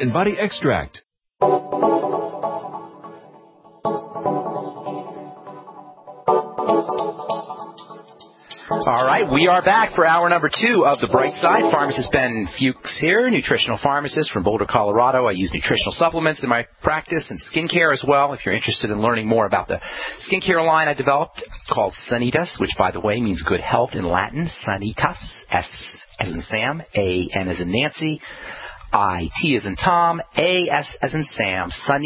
and Body Extract. All right, we are back for hour number 2 of The Bright Side. Pharmacist Ben Fuchs here, nutritional pharmacist from Boulder, Colorado. I use nutritional supplements in my practice and skincare as well. If you're interested in learning more about the skincare line I developed called Sanitas, which, by the way, means good health in Latin. Sanitas, S as in Sam, A-N as in Nancy, I-T as in Tom, A-S as in Sam,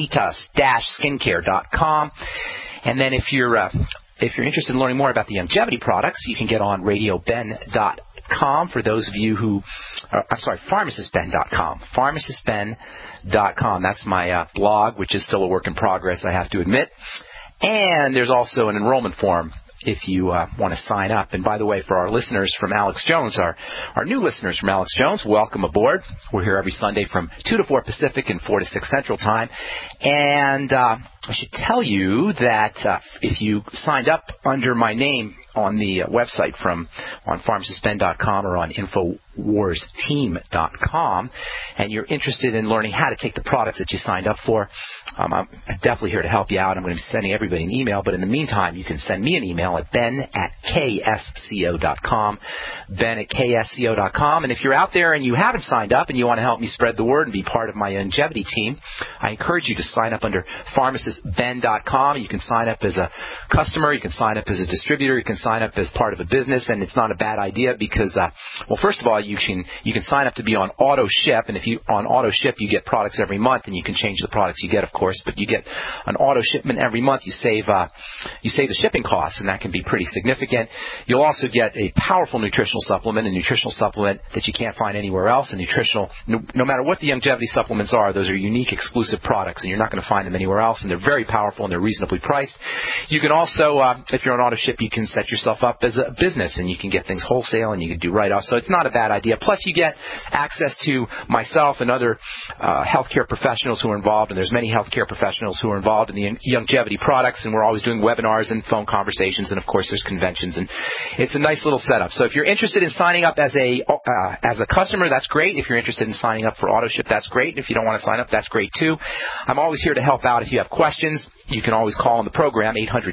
Sanitas-skincare.com. And then if you're interested in learning more about the longevity products, you can get on radioben.com for those of you who, pharmacistben.com. Pharmacistben.com. That's my blog, which is still a work in progress, I have to admit. And there's also an enrollment form if you want to sign up. And by the way, for our listeners from Alex Jones, our new listeners from Alex Jones, welcome aboard. We're here every Sunday from 2 to 4 Pacific and 4 to 6 Central Time. And I should tell you that if you signed up under my name on the website on pharmacistben.com or on InfoWarsTeam.com, and you're interested in learning how to take the products that you signed up for, I'm definitely here to help you out. I'm going to be sending everybody an email, but in the meantime, you can send me an email at ben@ksco.com, ben@ksco.com. And if you're out there and you haven't signed up and you want to help me spread the word and be part of my longevity team, I encourage you to sign up under pharmacistben.com. You can sign up as a customer, you can sign up as a distributor, you can sign up as part of a business, and it's not a bad idea because, first of all, you can sign up to be on auto ship, and if you on auto ship, you get products every month, and you can change the products you get, of course, but you get an auto shipment every month. You save the shipping costs, and that can be pretty significant. You'll also get a powerful nutritional supplement that you can't find anywhere else. And no matter what the longevity supplements are, those are unique, exclusive products, and you're not going to find them anywhere else, and they're very powerful and they're reasonably priced. You can also, if you're on auto ship, you can set yourself up as a business, and you can get things wholesale, and you can do write-offs. So it's not a bad idea. Plus, you get access to myself and other healthcare professionals who are involved, and there's many healthcare professionals who are involved in the longevity products, and we're always doing webinars and phone conversations, and of course there's conventions, and it's a nice little setup. So if you're interested in signing up as a customer, that's great. If you're interested in signing up for auto ship, that's great. If you don't want to sign up, that's great too. I'm always here to help out. If you have questions, you can always call on the program,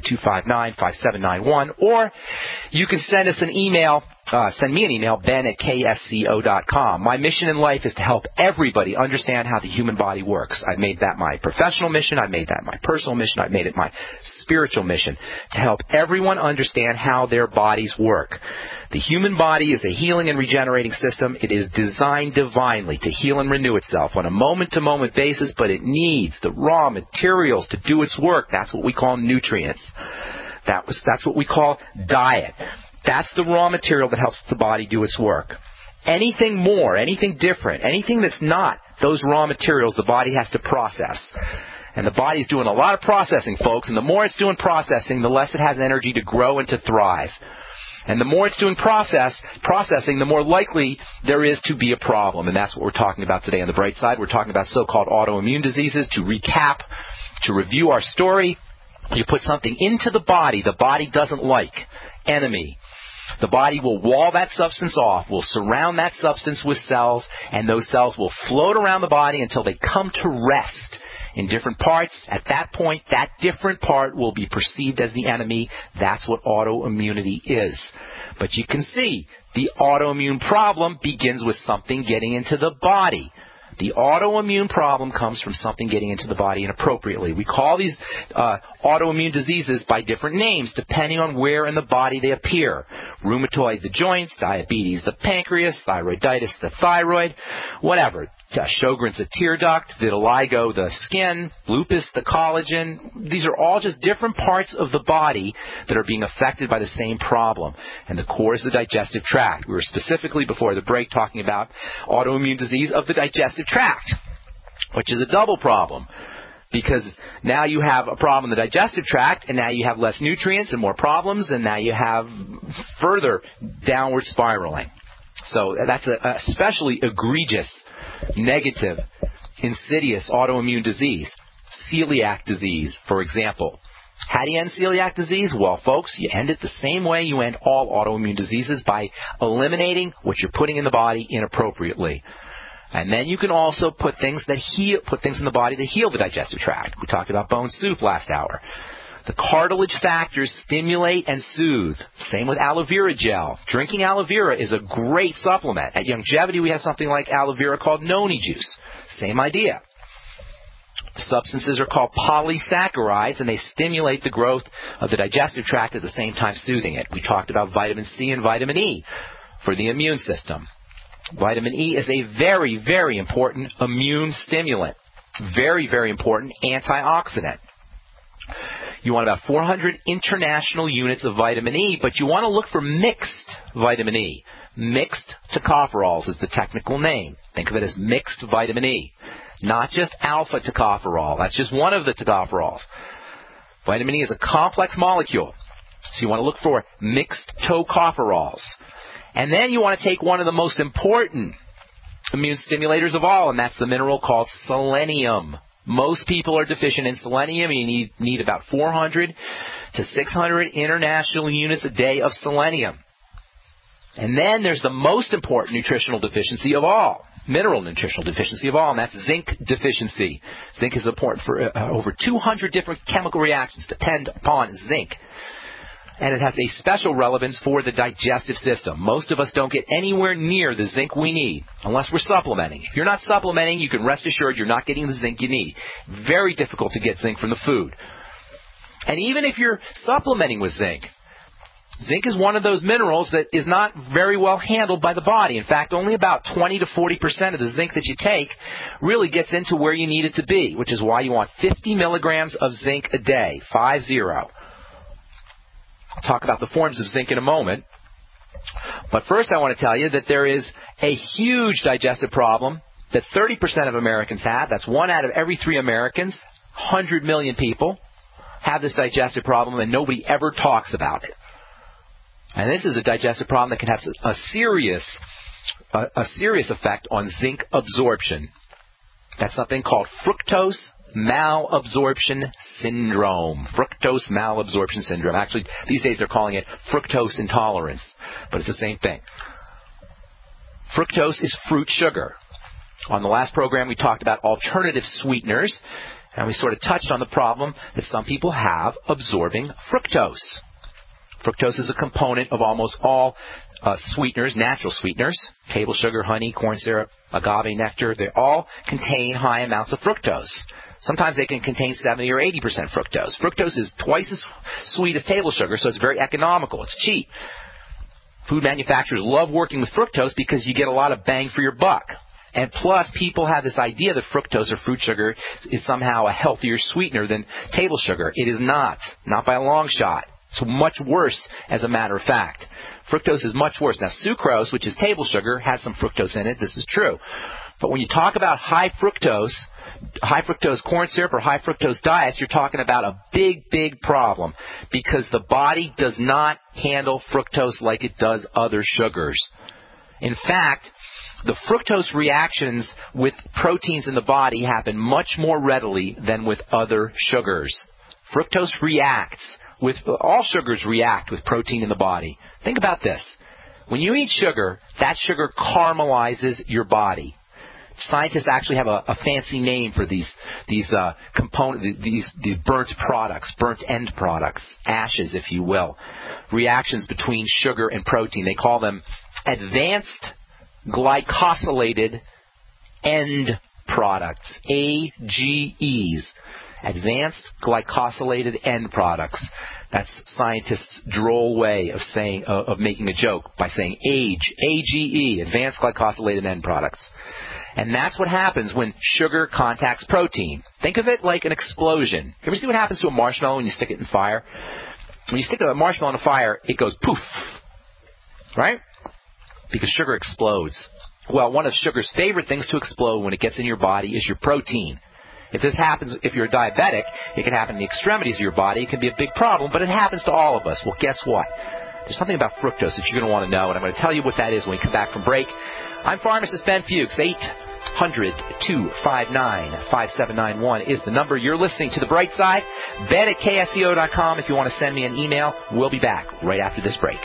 800-259-5791, or you can send us an email. Send me an email, ben@ksco.com. My mission in life is to help everybody understand how the human body works. I've made that my professional mission. I've made that my personal mission. I've made it my spiritual mission, to help everyone understand how their bodies work. The human body is a healing and regenerating system. It is designed divinely to heal and renew itself on a moment-to-moment basis, but it needs the raw materials to do its work. That's what we call nutrients. That's what we call diet. That's the raw material that helps the body do its work. Anything more, anything different, anything that's not those raw materials, the body has to process. And the body's doing a lot of processing, folks, and the more it's doing processing, the less it has energy to grow and to thrive. And the more it's doing processing, the more likely there is to be a problem. And that's what we're talking about today on the bright side. We're talking about so-called autoimmune diseases. To recap, to review our story, you put something into the body doesn't like, enemy. The body will wall that substance off, will surround that substance with cells, and those cells will float around the body until they come to rest in different parts. At that point, that different part will be perceived as the enemy. That's what autoimmunity is. But you can see the autoimmune problem begins with something getting into the body. The autoimmune problem comes from something getting into the body inappropriately. We call these autoimmune diseases by different names depending on where in the body they appear. Rheumatoid, the joints; diabetes, the pancreas; thyroiditis, the thyroid; whatever. Sjogren's, the tear duct; vitiligo, the skin; lupus, the collagen. These are all just different parts of the body that are being affected by the same problem. And the core is the digestive tract. We were specifically before the break talking about autoimmune disease of the digestive tract, which is a double problem. Because now you have a problem in the digestive tract, and now you have less nutrients and more problems, and now you have further downward spiraling. So that's a especially egregious, negative, insidious autoimmune disease. Celiac disease, for example. How do you end celiac disease? Well, folks, you end it the same way you end all autoimmune diseases, by eliminating what you're putting in the body inappropriately. And then you can also put things in the body that heal the digestive tract. We talked about bone soup last hour. The cartilage factors stimulate and soothe. Same with aloe vera gel. Drinking aloe vera is a great supplement. At Youngevity, we have something like aloe vera called noni juice. Same idea. Substances are called polysaccharides, and they stimulate the growth of the digestive tract at the same time soothing it. We talked about vitamin C and vitamin E for the immune system. Vitamin E is a very, very important immune stimulant. Very, very important antioxidant. You want about 400 international units of vitamin E, but you want to look for mixed vitamin E. Mixed tocopherols is the technical name. Think of it as mixed vitamin E. Not just alpha tocopherol. That's just one of the tocopherols. Vitamin E is a complex molecule. So you want to look for mixed tocopherols. And then you want to take one of the most important immune stimulators of all, and that's the mineral called selenium. Most people are deficient in selenium. You need about 400 to 600 international units a day of selenium. And then there's the most important nutritional deficiency of all, mineral nutritional deficiency of all, and that's zinc deficiency. Zinc is important for over 200 different chemical reactions depend upon zinc. And it has a special relevance for the digestive system. Most of us don't get anywhere near the zinc we need unless we're supplementing. If you're not supplementing, you can rest assured you're not getting the zinc you need. Very difficult to get zinc from the food. And even if you're supplementing with zinc, zinc is one of those minerals that is not very well handled by the body. In fact, only about 20 to 40% of the zinc that you take really gets into where you need it to be, which is why you want 50 milligrams of zinc a day, 50. I'll talk about the forms of zinc in a moment. But first I want to tell you that there is a huge digestive problem that 30% of Americans have. That's 1 out of every 3 Americans, 100 million people, have this digestive problem, and nobody ever talks about it. And this is a digestive problem that can have a serious effect on zinc absorption. That's something called fructose malabsorption syndrome. Fructose malabsorption syndrome. Actually, these days they're calling it fructose intolerance, but it's the same thing. Fructose is fruit sugar. On the last program, we talked about alternative sweeteners, and we sort of touched on the problem that some people have absorbing fructose. Fructose is a component of almost all sweeteners, natural sweeteners, table sugar, honey, corn syrup, agave nectar. They all contain high amounts of fructose. Sometimes they can contain 70 or 80% fructose. Fructose is twice as sweet as table sugar, so it's very economical. It's cheap. Food manufacturers love working with fructose because you get a lot of bang for your buck. And plus, people have this idea that fructose or fruit sugar is somehow a healthier sweetener than table sugar. It is not by a long shot. It's much worse, as a matter of fact. Fructose is much worse. Now, sucrose, which is table sugar, has some fructose in it. This is true. But when you talk about high fructose corn syrup or high fructose diets, you're talking about a big, big problem because the body does not handle fructose like it does other sugars. In fact, the fructose reactions with proteins in the body happen much more readily than with other sugars. Fructose reacts. All sugars react with protein in the body. Think about this. When you eat sugar, that sugar caramelizes your body. Scientists actually have a fancy name for these components, these burnt products, burnt end products, ashes, if you will, reactions between sugar and protein. They call them advanced glycosylated end products, AGEs. Advanced glycosylated end products. That's scientists' droll way of making a joke by saying AGE, advanced glycosylated end products. And that's what happens when sugar contacts protein. Think of it like an explosion. You ever see what happens to a marshmallow when you stick it in fire? When you stick a marshmallow in a fire, it goes poof, right? Because sugar explodes. Well, one of sugar's favorite things to explode when it gets in your body is your protein. If this happens, if you're a diabetic, it can happen in the extremities of your body. It can be a big problem, but it happens to all of us. Well, guess what? There's something about fructose that you're going to want to know, and I'm going to tell you what that is when we come back from break. I'm pharmacist Ben Fuchs. 800-259-5791 is the number. You're listening to The Bright Side. Ben at KSCO.com if you want to send me an email. We'll be back right after this break.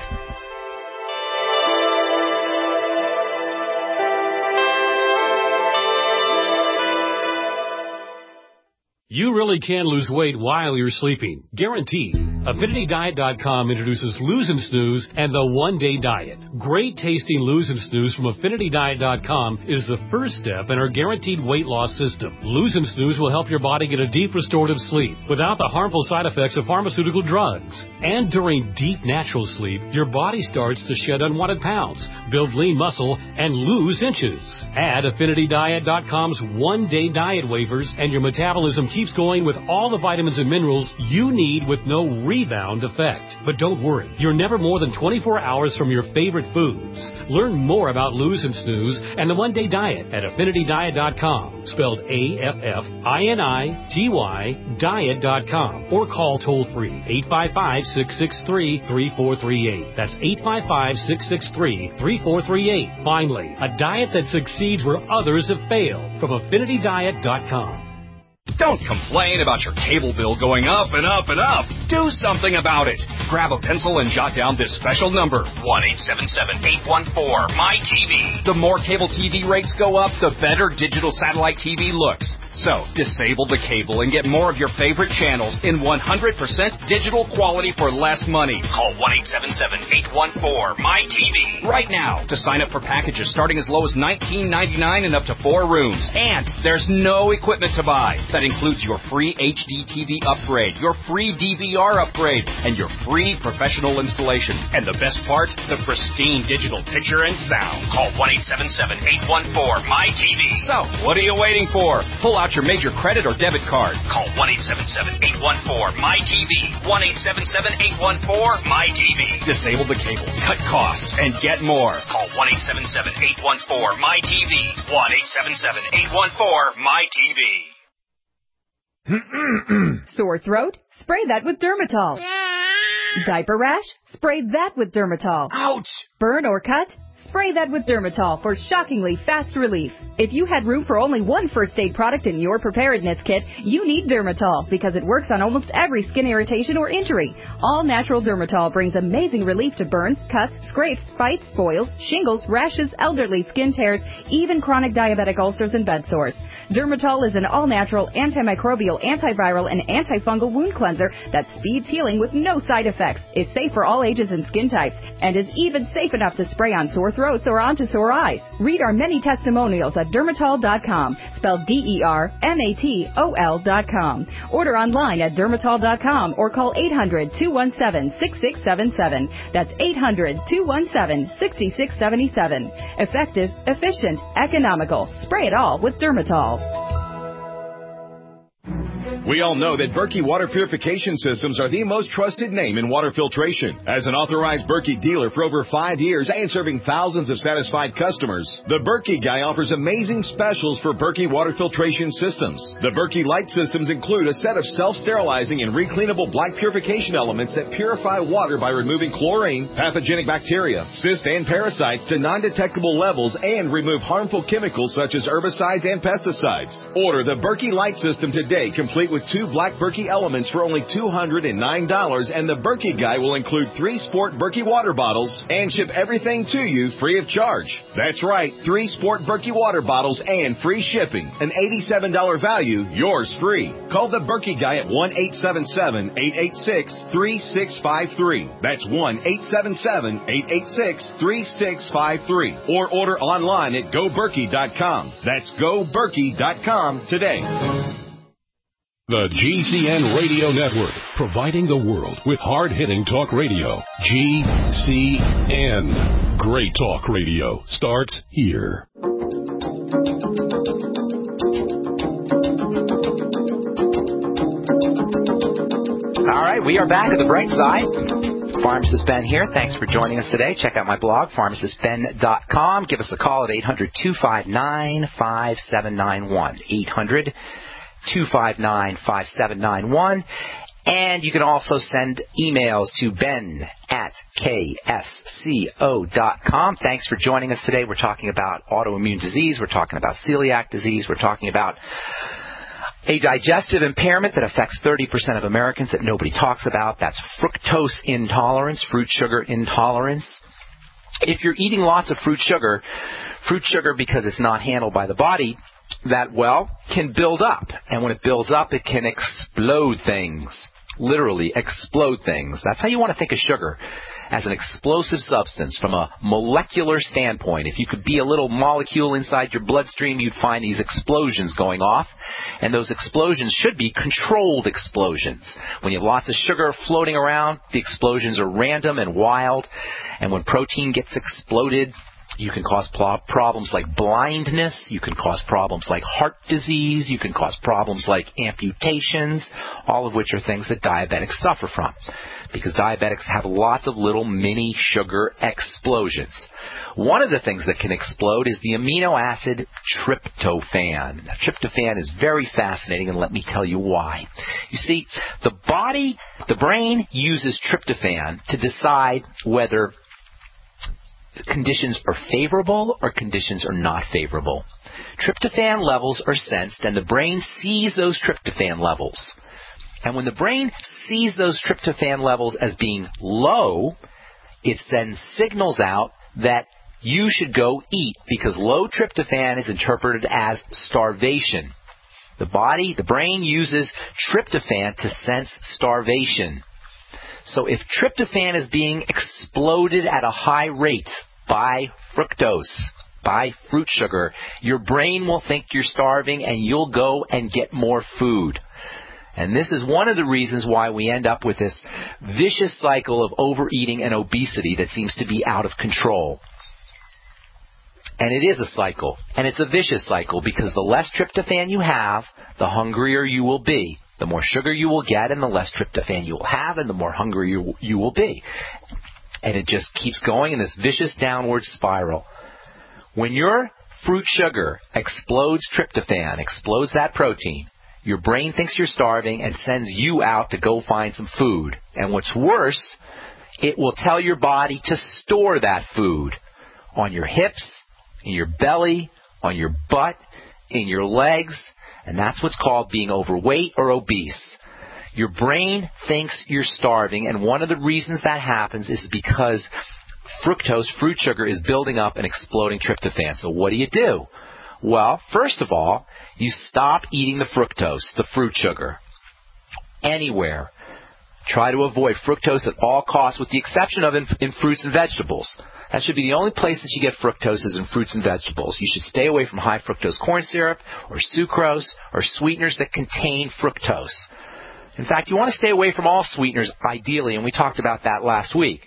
You really can lose weight while you're sleeping. Guaranteed. AffinityDiet.com introduces Lose and Snooze and the One-Day Diet. Great tasting Lose and Snooze from AffinityDiet.com is the first step in our guaranteed weight loss system. Lose and Snooze will help your body get a deep restorative sleep without the harmful side effects of pharmaceutical drugs. And during deep natural sleep, your body starts to shed unwanted pounds, build lean muscle, and lose inches. Add AffinityDiet.com's One-Day Diet waivers and your metabolism keeps going with all the vitamins and minerals you need with no rebound effect. But don't worry, you're never more than 24 hours from your favorite foods. Learn more about Lose and Snooze and the One-Day Diet at AffinityDiet.com, spelled AFFINITY diet.com, or call toll-free 855-663-3438. That's 855-663-3438. Finally, a diet that succeeds where others have failed from AffinityDiet.com. Don't complain about your cable bill going up and up and up. Do something about it. Grab a pencil and jot down this special number, 1-877-814-MY-TV. The more cable TV rates go up, the better digital satellite TV looks. So, disable the cable and get more of your favorite channels in 100% digital quality for less money. Call 1-877-814-MY-TV right now to sign up for packages starting as low as $19.99 and up to 4 rooms. And there's no equipment to buy. That includes your free HD TV upgrade, your free DVR upgrade, and your free professional installation. And the best part, the pristine digital picture and sound. Call 1-877-814-MY-TV. So, what are you waiting for? Pull out your major credit or debit card. Call 1-877-814-MY-TV. 1-877-814-MY-TV. Disable the cable, cut costs, and get more. Call 1-877-814-MY-TV. 1-877-814-MY-TV. Sore throat? Spray that with Dermatol. Diaper rash? Spray that with Dermatol. Ouch! Burn or cut? Spray that with Dermatol for shockingly fast relief. If you had room for only one first aid product in your preparedness kit, you need Dermatol because it works on almost every skin irritation or injury. All natural Dermatol brings amazing relief to burns, cuts, scrapes, bites, boils, shingles, rashes, elderly skin tears, even chronic diabetic ulcers and bed sores. Dermatol is an all-natural, antimicrobial, antiviral, and antifungal wound cleanser that speeds healing with no side effects. It's safe for all ages and skin types, and is even safe enough to spray on sore throats or onto sore eyes. Read our many testimonials at Dermatol.com, spelled DERMATOL.com. Order online at Dermatol.com or call 800-217-6677. That's 800-217-6677. Effective, efficient, economical. Spray it all with Dermatol. We all know that Berkey Water Purification Systems are the most trusted name in water filtration. As an authorized Berkey dealer for over 5 years and serving thousands of satisfied customers, the Berkey Guy offers amazing specials for Berkey Water Filtration Systems. The Berkey Light Systems include a set of self-sterilizing and recleanable black purification elements that purify water by removing chlorine, pathogenic bacteria, cysts, and parasites to non-detectable levels and remove harmful chemicals such as herbicides and pesticides. Order the Berkey Light System today, complete with 2 black Berkey elements for only $209, and the Berkey Guy will include 3 Sport Berkey water bottles and ship everything to you free of charge. That's right, 3 Sport Berkey water bottles and free shipping. An $87 value, yours free. Call the Berkey Guy at 1-877-886-3653. That's 1-877-886-3653. Or order online at GoBerkey.com. That's GoBerkey.com today. The GCN Radio Network, providing the world with hard-hitting talk radio. GCN. Great talk radio starts here. All right, we are back at the bright side. Pharmacist Ben here. Thanks for joining us today. Check out my blog, pharmacistben.com. Give us a call at 800-259-5791. 800-259-5791. And you can also send emails to ben@ksco.com. Thanks for joining us today. We're talking about autoimmune disease. We're talking about celiac disease. We're talking about a digestive impairment that affects 30% of Americans that nobody talks about. That's fructose intolerance, fruit sugar intolerance. If you're eating lots of fruit sugar because it's not handled by the body, that, well, can build up. And when it builds up, it can explode things. Literally explode things. That's how you want to think of sugar, as an explosive substance from a molecular standpoint. If you could be a little molecule inside your bloodstream, you'd find these explosions going off. And those explosions should be controlled explosions. When you have lots of sugar floating around, the explosions are random and wild. And when protein gets exploded, you can cause problems like blindness. You can cause problems like heart disease. You can cause problems like amputations, all of which are things that diabetics suffer from, because diabetics have lots of little mini sugar explosions. One of the things that can explode is the amino acid tryptophan. Now, tryptophan is very fascinating, and let me tell you why. You see, the brain uses tryptophan to decide whether conditions are favorable or conditions are not favorable. Tryptophan levels are sensed, and the brain sees those tryptophan levels. And when the brain sees those tryptophan levels as being low, it then signals out that you should go eat, because low tryptophan is interpreted as starvation. The brain uses tryptophan to sense starvation. So if tryptophan is being exploded at a high rate by fructose, by fruit sugar, your brain will think you're starving and you'll go and get more food. And this is one of the reasons why we end up with this vicious cycle of overeating and obesity that seems to be out of control. And it is a cycle, and it's a vicious cycle, because the less tryptophan you have, the hungrier you will be. The more sugar you will get, and the less tryptophan you will have, and the more hungry you will be. And it just keeps going in this vicious downward spiral. When your fruit sugar explodes tryptophan, explodes that protein, your brain thinks you're starving and sends you out to go find some food. And what's worse, it will tell your body to store that food on your hips, in your belly, on your butt, in your legs. And that's what's called being overweight or obese. Your brain thinks you're starving, and one of the reasons that happens is because fructose, fruit sugar, is building up and exploding tryptophan. So what do? Well, first of all, you stop eating the fructose, the fruit sugar, anywhere. Try to avoid fructose at all costs, with the exception of in fruits and vegetables. That should be the only place that you get fructose, is in fruits and vegetables. You should stay away from high fructose corn syrup or sucrose or sweeteners that contain fructose. In fact, you want to stay away from all sweeteners, ideally, and we talked about that last week.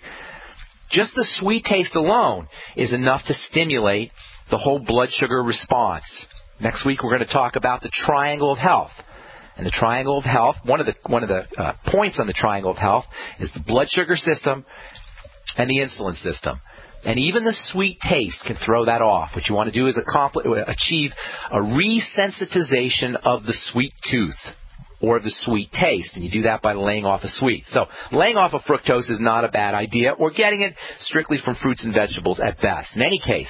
Just the sweet taste alone is enough to stimulate the whole blood sugar response. Next week, we're going to talk about the triangle of health. And the triangle of health, one of the points on the triangle of health is the blood sugar system and the insulin system. And even the sweet taste can throw that off. What you want to do is achieve a resensitization of the sweet tooth, or the sweet taste, and you do that by laying off a sweet. So laying off of fructose is not a bad idea, or getting it strictly from fruits and vegetables at best. In any case,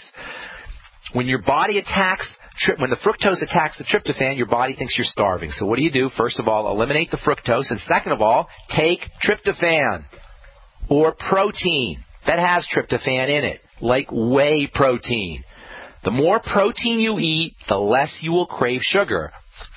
when your body when the fructose attacks the tryptophan, your body thinks you're starving. So what do? First of all, eliminate the fructose, and second of all, take tryptophan, or protein that has tryptophan in it, like whey protein. The more protein you eat, the less you will crave sugar.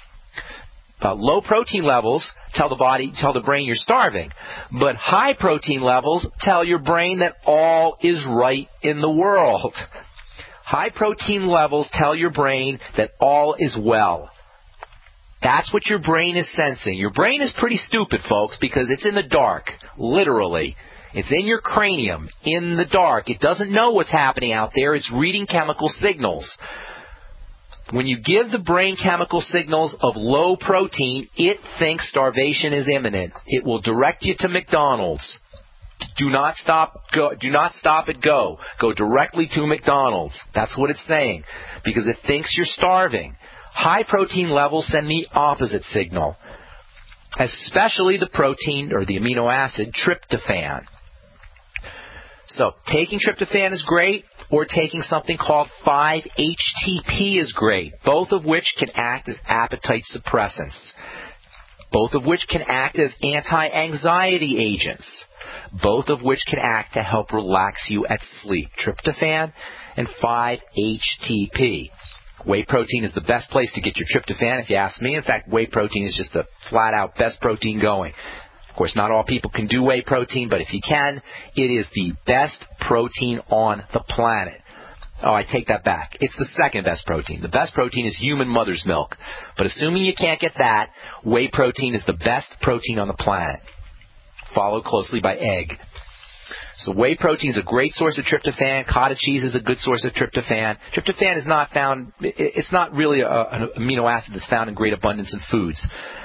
Low protein levels tell the brain you're starving, but high protein levels tell your brain that all is right in the world. High protein levels tell your brain that all is well. That's what your brain is sensing. Your brain is pretty stupid, folks, because it's in the dark, literally. It's in your cranium, in the dark. It doesn't know what's happening out there. It's reading chemical signals. When you give the brain chemical signals of low protein, it thinks starvation is imminent. It will direct you to McDonald's. Do not stop at go. Go directly to McDonald's. That's what it's saying, because it thinks you're starving. High protein levels send the opposite signal, especially the protein or the amino acid tryptophan. So taking tryptophan is great, or taking something called 5-HTP is great, both of which can act as appetite suppressants, both of which can act as anti-anxiety agents, both of which can act to help relax you at sleep. Tryptophan and 5-HTP. Whey protein is the best place to get your tryptophan, if you ask me. In fact, whey protein is just the flat-out best protein going. Of course, not all people can do whey protein, but if you can, it is the best protein on the planet. Oh, I take that back. It's the second best protein. The best protein is human mother's milk. But assuming you can't get that, whey protein is the best protein on the planet, followed closely by egg. So whey protein is a great source of tryptophan. Cottage cheese is a good source of tryptophan. Tryptophan is not found, it's not really an amino acid that's found in great abundance in foods.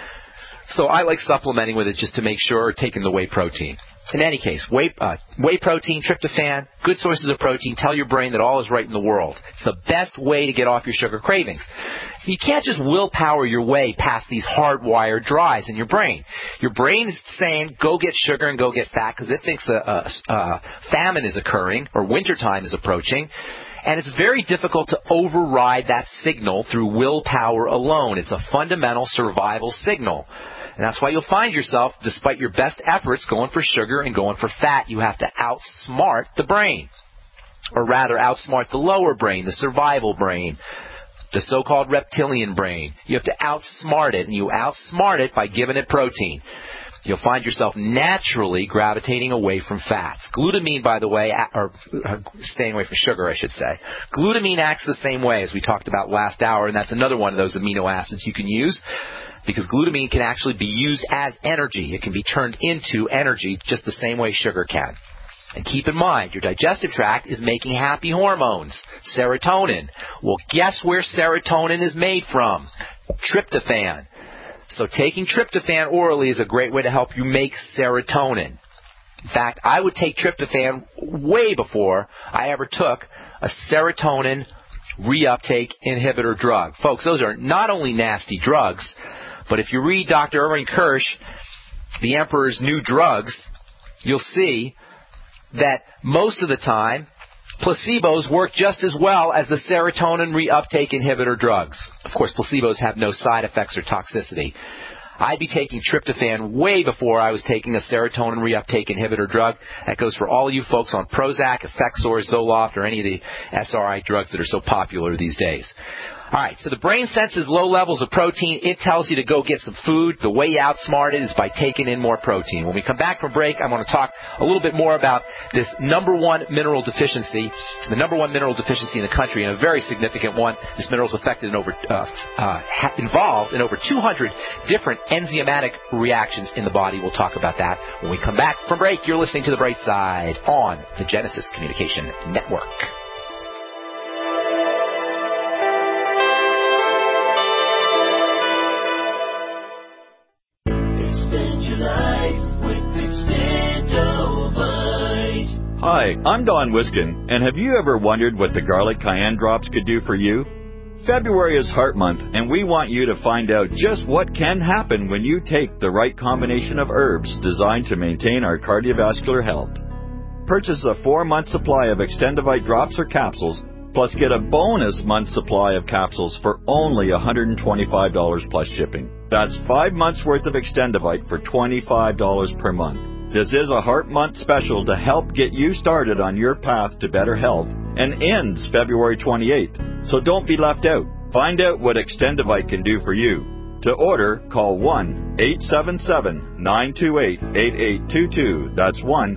So I like supplementing with it just to make sure, or taking the whey protein. In any case, whey protein, tryptophan, good sources of protein. Tell your brain that all is right in the world. It's the best way to get off your sugar cravings. So you can't just willpower your way past these hardwired drives in your brain. Your brain is saying, go get sugar and go get fat because it thinks a famine is occurring or wintertime is approaching. And it's very difficult to override that signal through willpower alone. It's a fundamental survival signal. And that's why you'll find yourself, despite your best efforts, going for sugar and going for fat. You have to outsmart the brain. Or rather, outsmart the lower brain, the survival brain, the so-called reptilian brain. You have to outsmart it, and you outsmart it by giving it protein. You'll find yourself naturally gravitating away from fats. Glutamine, by the way, or staying away from sugar, I should say. Glutamine acts the same way as we talked about last hour, and that's another one of those amino acids you can use, because glutamine can actually be used as energy. It can be turned into energy just the same way sugar can. And keep in mind, your digestive tract is making happy hormones, serotonin. Well, guess where serotonin is made from? Tryptophan. So taking tryptophan orally is a great way to help you make serotonin. In fact, I would take tryptophan way before I ever took a serotonin reuptake inhibitor drug. Folks, those are not only nasty drugs, but if you read Dr. Irving Kirsch, The Emperor's New Drugs, you'll see that most of the time, placebos work just as well as the serotonin reuptake inhibitor drugs. Of course, placebos have no side effects or toxicity. I'd be taking tryptophan way before I was taking a serotonin reuptake inhibitor drug. That goes for all of you folks on Prozac, Effexor, Zoloft, or any of the SRI drugs that are so popular these days. All right, so the brain senses low levels of protein. It tells you to go get some food. The way you outsmart it is by taking in more protein. When we come back from break, I'm going to talk a little bit more about this number one mineral deficiency, the number one mineral deficiency in the country, and a very significant one. This mineral is involved in over 200 different enzymatic reactions in the body. We'll talk about that when we come back from break. You're listening to The Bright Side on the Genesis Communication Network. Hi, I'm Don Wiskin, and have you ever wondered what the garlic cayenne drops could do for you? February is Heart Month, and we want you to find out just what can happen when you take the right combination of herbs designed to maintain our cardiovascular health. Purchase a 4-month supply of Extendivite drops or capsules, plus get a bonus month supply of capsules for only $125 plus shipping. That's 5 months worth of Extendivite for $25 per month. This is a Heart Month special to help get you started on your path to better health and ends February 28th. So don't be left out. Find out what Extendivite can do for you. To order, call 1-877-928-8822. That's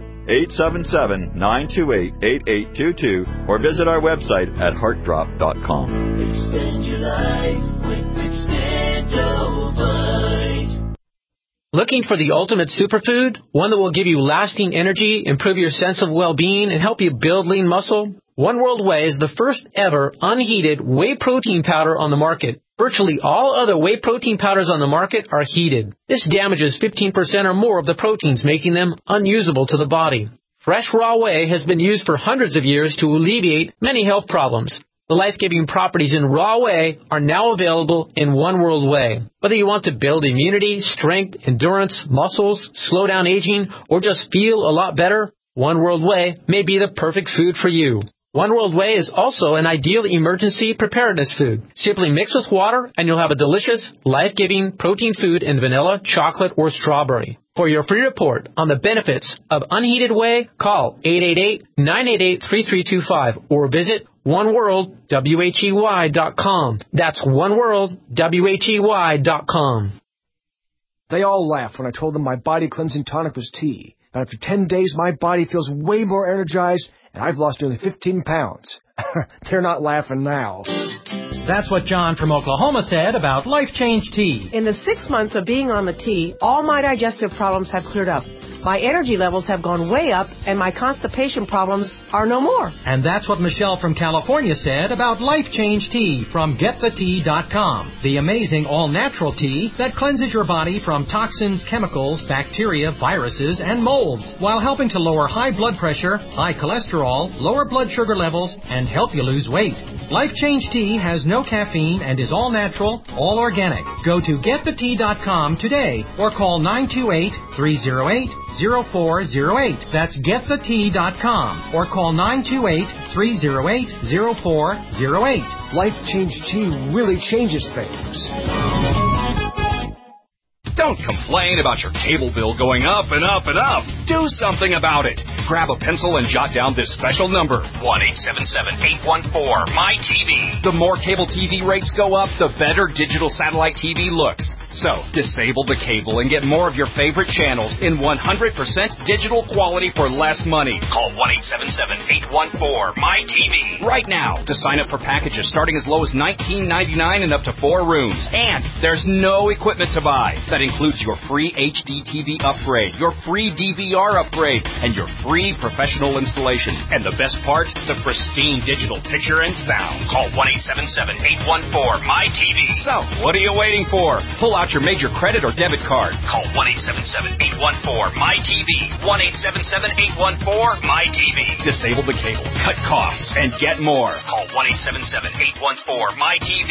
1-877-928-8822. Or visit our website at heartdrop.com. Extend your life with Extendivite. Looking for the ultimate superfood? One that will give you lasting energy, improve your sense of well-being, and help you build lean muscle? One World Whey is the first ever unheated whey protein powder on the market. Virtually all other whey protein powders on the market are heated. This damages 15% or more of the proteins, making them unusable to the body. Fresh raw whey has been used for hundreds of years to alleviate many health problems. The life-giving properties in raw whey are now available in One World Whey. Whether you want to build immunity, strength, endurance, muscles, slow down aging, or just feel a lot better, One World Whey may be the perfect food for you. One World Whey is also an ideal emergency preparedness food. Simply mix with water and you'll have a delicious, life-giving protein food in vanilla, chocolate, or strawberry. For your free report on the benefits of unheated whey, call 888-988-3325 or visit oneworldwhey.com. That's oneworldwhey.com. They all laughed when I told them my body cleansing tonic was tea. And after 10 days, my body feels way more energized, and I've lost nearly 15 pounds. They're not laughing now. That's what John from Oklahoma said about Life Change Tea. In the 6 months of being on the tea, all my digestive problems have cleared up. My energy levels have gone way up, and my constipation problems are no more. And that's what Michelle from California said about Life Change Tea from GetTheTea.com. The amazing all-natural tea that cleanses your body from toxins, chemicals, bacteria, viruses, and molds, while helping to lower high blood pressure, high cholesterol, lower blood sugar levels, and help you lose weight. Life Change Tea has no caffeine and is all natural, all organic. Go to GetTheTea.com today or call 928-308-0408. That's GetTheTea.com or call 928-308-0408. Life Change Tea really changes things. Don't complain about your cable bill going up and up and up. Do something about it. Grab a pencil and jot down this special number, 1-877-814-MY-TV. The more cable TV rates go up, the better digital satellite TV looks. So, disable the cable and get more of your favorite channels in 100% digital quality for less money. Call 1-877-814-MY-TV right now to sign up for packages starting as low as $19.99 and up to 4 rooms. And there's no equipment to buy. That includes your free HD TV upgrade, your free DVR upgrade, and your free professional installation. And the best part, the pristine digital picture and sound. Call 1-877-814-MY-TV. So, what are you waiting for? Pull out your major credit or debit card. Call 1-877-814-MY-TV. 1-877-814-MY-TV. Disable the cable, cut costs, and get more. Call 1-877-814-MY-TV.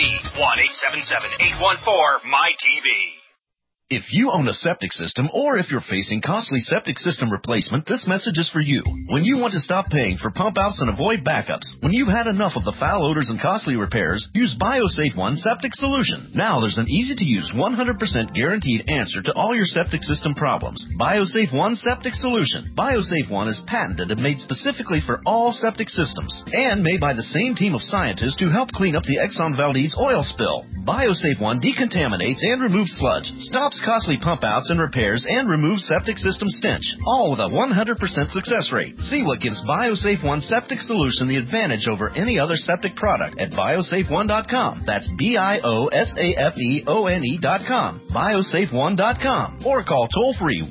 1-877-814-MY-TV. If you own a septic system or if you're facing costly septic system replacement, this message is for you. When you want to stop paying for pump outs and avoid backups, when you've had enough of the foul odors and costly repairs, use BioSafe One Septic Solution. Now there's an easy-to-use 100% guaranteed answer to all your septic system problems. BioSafe One Septic Solution. BioSafe One is patented and made specifically for all septic systems and made by the same team of scientists who helped clean up the Exxon Valdez oil spill. BioSafe One decontaminates and removes sludge, stops costly pump outs and repairs, and removes septic system stench, all with a 100% success rate. See what gives BioSafe One Septic Solution the advantage over any other septic product at biosafeone.com. That's BIOSAFEONE.com. biosafeone.com. Or call toll free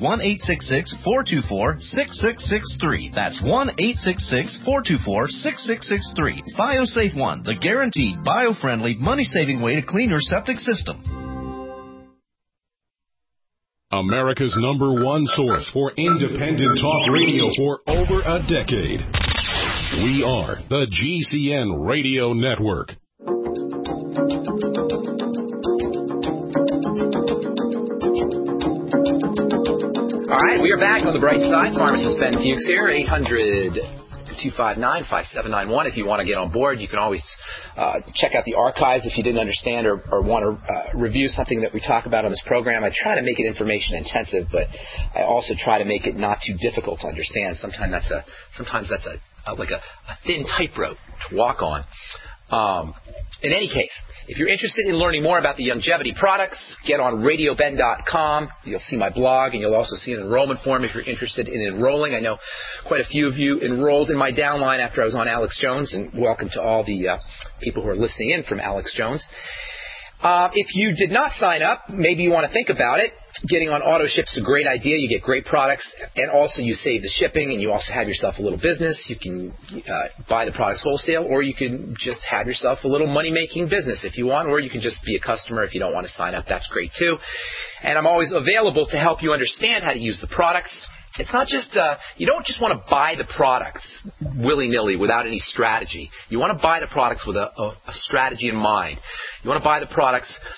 1-866-424-6663. That's 1-866-424-6663. BioSafe One, the guaranteed bio-friendly, money-saving way to clean your septic system. America's #1 source for independent talk radio for over a decade. We are the GCN Radio Network. All right, we are back on the bright side. Pharmacist Ben Fuchs here, 800-259-5791. If you want to get on board, you can always check out the archives if you didn't understand or want to review something that we talk about on this program. I try to make it information intensive, but I also try to make it not too difficult to understand. Sometimes that's a thin tightrope to walk on. In any case, if you're interested in learning more about the longevity products, get on RadioBen.com. You'll see my blog, and you'll also see an enrollment form if you're interested in enrolling. I know quite a few of you enrolled in my downline after I was on Alex Jones, and welcome to all the people who are listening in from Alex Jones. If you did not sign up, maybe you want to think about it. Getting on AutoShip's a great idea. You get great products, and also you save the shipping, and you also have yourself a little business. You can buy the products wholesale, or you can just have yourself a little money-making business if you want, or you can just be a customer if you don't want to sign up. That's great, too. And I'm always available to help you understand how to use the products. It's not just, you don't just want to buy the products willy-nilly without any strategy. You want to buy the products with a strategy in mind. You want to buy the products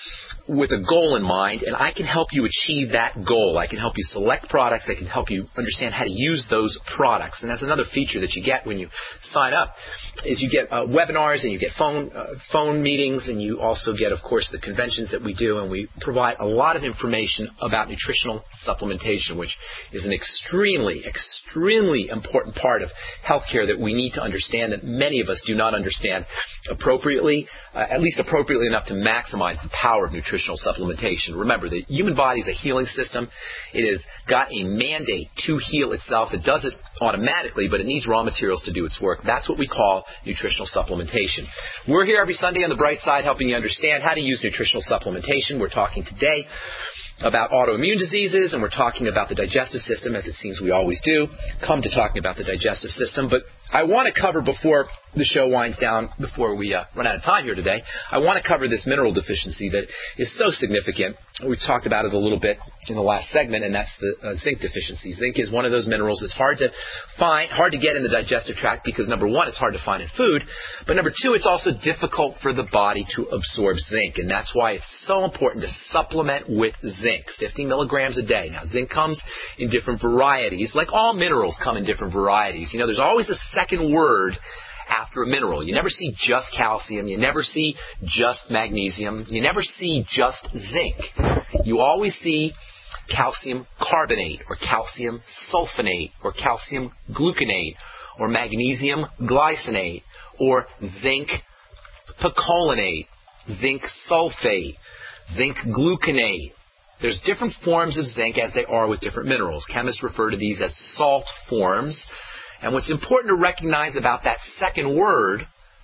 with a goal in mind, and I can help you achieve that goal. I can help you select products. I can help you understand how to use those products. And that's another feature that you get when you sign up, is you get webinars and you get phone meetings, and you also get, of course, the conventions that we do, and we provide a lot of information about nutritional supplementation, which is an extremely important part of healthcare that we need to understand, that many of us do not understand appropriately, at least appropriately enough to maximize the power of nutritional supplementation. Remember, the human body is a healing system. It has got a mandate to heal itself. It does it automatically, but it needs raw materials to do its work. That's what we call nutritional supplementation. We're here every Sunday on The Bright Side helping you understand how to use nutritional supplementation. We're talking today about autoimmune diseases, and we're talking about the digestive system, as it seems we always do, come to talking about the digestive system. But I want to cover, before the show winds down, before we run out of time here today, I want to cover this mineral deficiency that is so significant. We talked about it a little bit in the last segment, and that's the zinc deficiency. Zinc is one of those minerals that's hard to find, hard to get in the digestive tract, because number one, it's hard to find in food, but number two, it's also difficult for the body to absorb zinc, and that's why it's so important to supplement with zinc, 50 milligrams a day. Now, zinc comes in different varieties, like all minerals come in different varieties. You know, there's always a second word after a mineral. You never see just calcium. You never see just magnesium. You never see just zinc. You always see calcium carbonate, or calcium sulfonate, or calcium gluconate, or magnesium glycinate, or zinc picolinate, zinc sulfate, zinc gluconate. There's different forms of zinc, as they are with different minerals. Chemists refer to these as salt forms. And what's important to recognize about that second word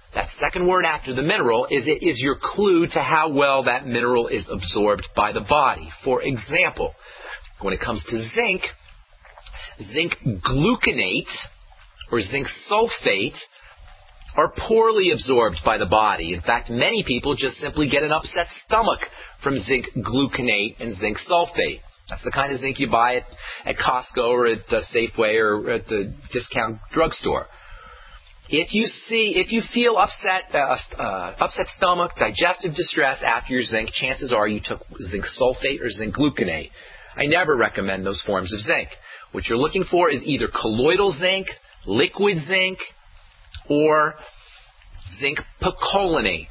after the mineral, is it is your clue to how well that mineral is absorbed by the body. For example, when it comes to zinc, zinc gluconate or zinc sulfate are poorly absorbed by the body. In fact, many people just simply get an upset stomach from zinc gluconate and zinc sulfate. That's the kind of zinc you buy at Costco or at Safeway or at the discount drugstore. If you feel upset stomach, digestive distress after your zinc, chances are you took zinc sulfate or zinc gluconate. I never recommend those forms of zinc. What you're looking for is either colloidal zinc, liquid zinc, or zinc picolinate.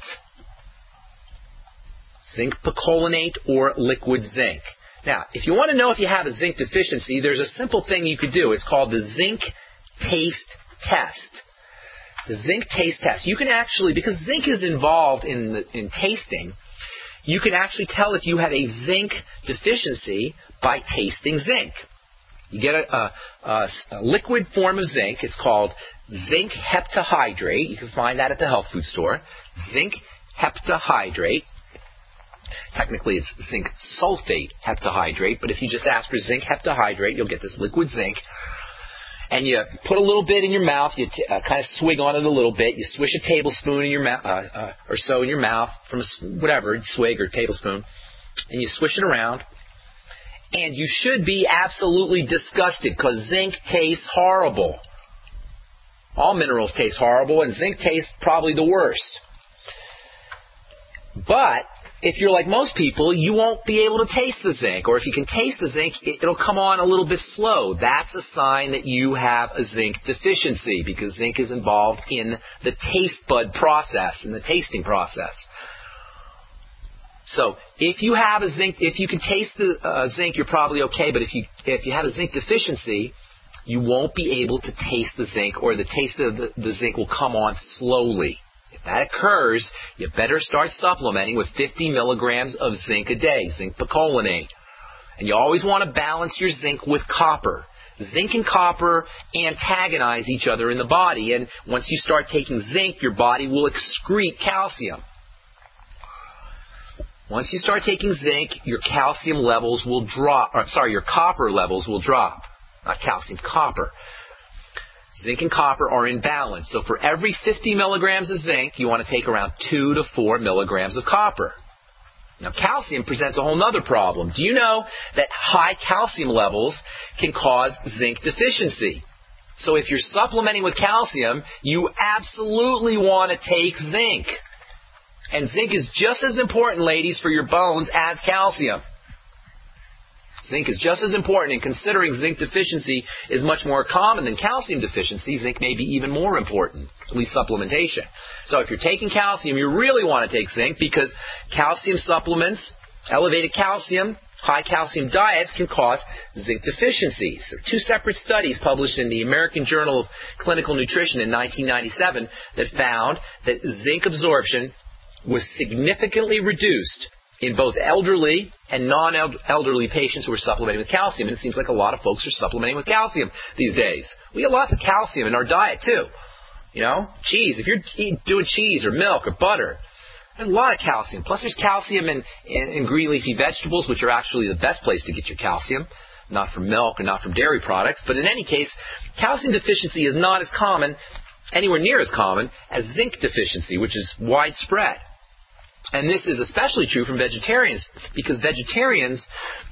Zinc picolinate or liquid zinc. Now, if you want to know if you have a zinc deficiency, there's a simple thing you could do. It's called the zinc taste test. The zinc taste test. You can actually, because zinc is involved in tasting, you can actually tell if you have a zinc deficiency by tasting zinc. You get a liquid form of zinc. It's called zinc heptahydrate. You can find that at the health food store. Zinc heptahydrate. Technically, it's zinc sulfate heptahydrate, but if you just ask for zinc heptahydrate, you'll get this liquid zinc. And you put a little bit in your mouth. You kind of swig on it a little bit. You swish a tablespoon in your mouth, or so in your mouth from whatever, swig or tablespoon, and you swish it around. And you should be absolutely disgusted, because zinc tastes horrible. All minerals taste horrible, and zinc tastes probably the worst. But if you're like most people, you won't be able to taste the zinc. Or if you can taste the zinc, it'll come on a little bit slow. That's a sign that you have a zinc deficiency, because zinc is involved in the taste bud process, in the tasting process. So if you have a zinc, if you can taste the zinc, you're probably okay. But if you have a zinc deficiency, you won't be able to taste the zinc, or the taste of the zinc will come on slowly. If that occurs, you better start supplementing with 50 milligrams of zinc a day, zinc picolinate. And you always want to balance your zinc with copper. Zinc and copper antagonize each other in the body, and once you start taking zinc, your body will excrete calcium. Once you start taking zinc, your calcium levels will drop, your copper levels will drop. Not calcium, copper. Zinc and copper are in balance. So for every 50 milligrams of zinc, you want to take around 2 to 4 milligrams of copper. Now, calcium presents a whole other problem. Do you know that high calcium levels can cause zinc deficiency? So if you're supplementing with calcium, you absolutely want to take zinc. And zinc is just as important, ladies, for your bones as calcium. Zinc is just as important, and considering zinc deficiency is much more common than calcium deficiency, zinc may be even more important, at least supplementation. So if you're taking calcium, you really want to take zinc because calcium supplements, elevated calcium, high calcium diets can cause zinc deficiencies. There are two separate studies published in the American Journal of Clinical Nutrition in 1997 that found that zinc absorption was significantly reduced in both elderly and non-elderly patients who are supplementing with calcium. And it seems like a lot of folks are supplementing with calcium these days. We get lots of calcium in our diet, too. You know, cheese. If you're doing cheese or milk or butter, there's a lot of calcium. Plus, there's calcium in green leafy vegetables, which are actually the best place to get your calcium, not from milk and not from dairy products. But in any case, calcium deficiency is not as common, anywhere near as common, as zinc deficiency, which is widespread. And this is especially true from vegetarians because vegetarians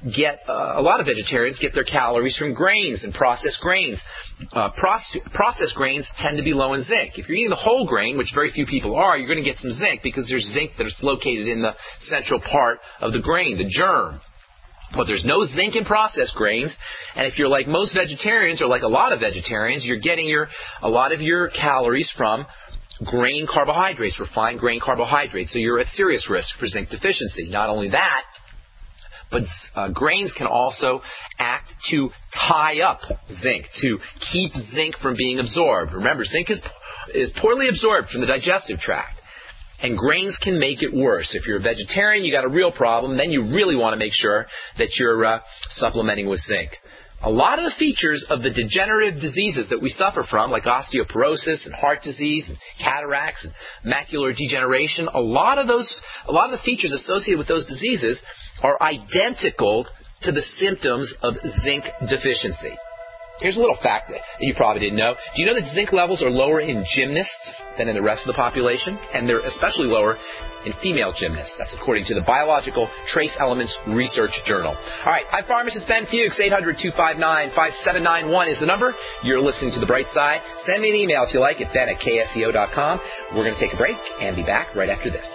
a lot of vegetarians get their calories from grains and processed grains. Processed grains tend to be low in zinc. If you're eating the whole grain, which very few people are, you're going to get some zinc because there's zinc that is located in the central part of the grain, the germ. But there's no zinc in processed grains, and if you're like most vegetarians, or like a lot of vegetarians, you're getting a lot of your calories from grain carbohydrates, refined grain carbohydrates. So you're at serious risk for zinc deficiency. Not only that, but grains can also act to tie up zinc, to keep zinc from being absorbed. Remember, zinc is poorly absorbed from the digestive tract. And grains can make it worse. If you're a vegetarian, you got a real problem. Then you really want to make sure that you're supplementing with zinc. A lot of the features of the degenerative diseases that we suffer from, like osteoporosis and heart disease and cataracts and macular degeneration, a lot of the features associated with those diseases are identical to the symptoms of zinc deficiency. Here's a little fact that you probably didn't know. Do you know that zinc levels are lower in gymnasts than in the rest of the population? And they're especially lower in female gymnasts. That's according to the Biological Trace Elements Research Journal. All right, I'm pharmacist Ben Fuchs. 800-259-5791 is the number. You're listening to The Bright Side. Send me an email if you like at ben@ksco.com. We're going to take a break and be back right after this.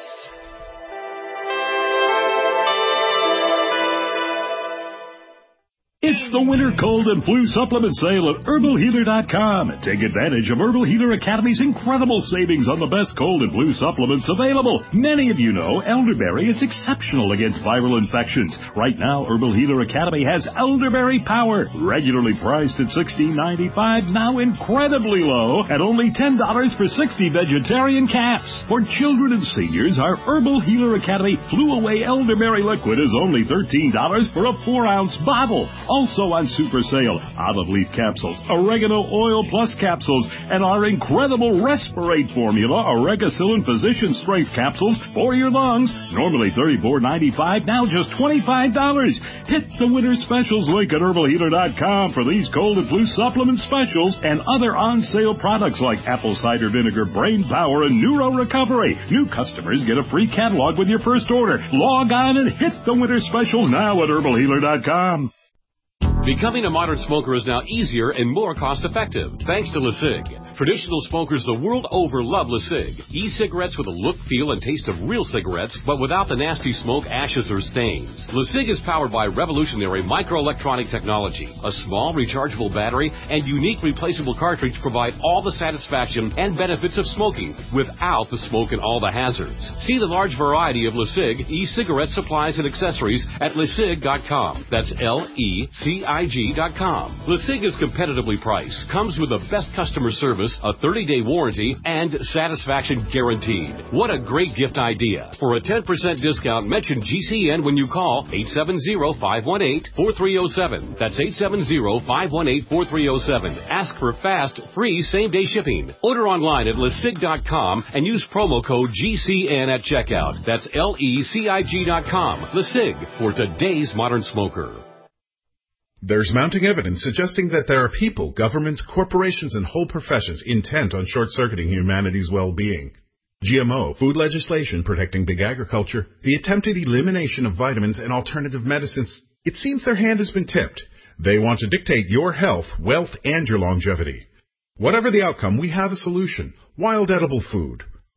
It's the winter cold and flu supplement sale at HerbalHealer.com. Take advantage of Herbal Healer Academy's incredible savings on the best cold and flu supplements available. Many of you know elderberry is exceptional against viral infections. Right now, Herbal Healer Academy has Elderberry Power, regularly priced at $16.95, now incredibly low at only $10 for 60 vegetarian caps. For children and seniors, our Herbal Healer Academy Flu Away Elderberry Liquid is only $13 for a 4-ounce bottle. Also on super sale, olive leaf capsules, oregano oil plus capsules, and our incredible Respirate formula, Oregacillin Physician Strength capsules for your lungs. Normally $34.95, now just $25. Hit the winter specials link at HerbalHealer.com for these cold and flu supplement specials and other on-sale products like apple cider vinegar, brain power, and neuro recovery. New customers get a free catalog with your first order. Log on and hit the winter special now at HerbalHealer.com. Becoming a modern smoker is now easier and more cost-effective, thanks to LeSig. Traditional smokers the world over love LeSig. E-cigarettes with a look, feel, and taste of real cigarettes, but without the nasty smoke, ashes, or stains. LeSig is powered by revolutionary microelectronic technology. A small, rechargeable battery and unique replaceable cartridge provide all the satisfaction and benefits of smoking without the smoke and all the hazards. See the large variety of LeSig e-cigarette supplies and accessories at LeSig.com. That's LECIG.com. LeSig is competitively priced, comes with the best customer service, a 30-day warranty, and satisfaction guaranteed. What a great gift idea. For a 10% discount, mention GCN when you call 870-518-4307. That's 870-518-4307. Ask for fast, free, same-day shipping. Order online at LeSig.com and use promo code GCN at checkout. That's LECIG.com. LeSig, for today's modern smoker. There's mounting evidence suggesting that there are people, governments, corporations, and whole professions intent on short-circuiting humanity's well-being. GMO, food legislation protecting big agriculture, the attempted elimination of vitamins and alternative medicines, it seems their hand has been tipped. They want to dictate your health, wealth, and your longevity. Whatever the outcome, we have a solution. Wild edible food.